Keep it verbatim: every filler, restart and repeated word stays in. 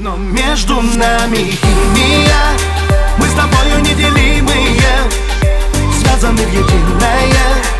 Но между нами химия, мы с тобою неделимые, связаны в единое.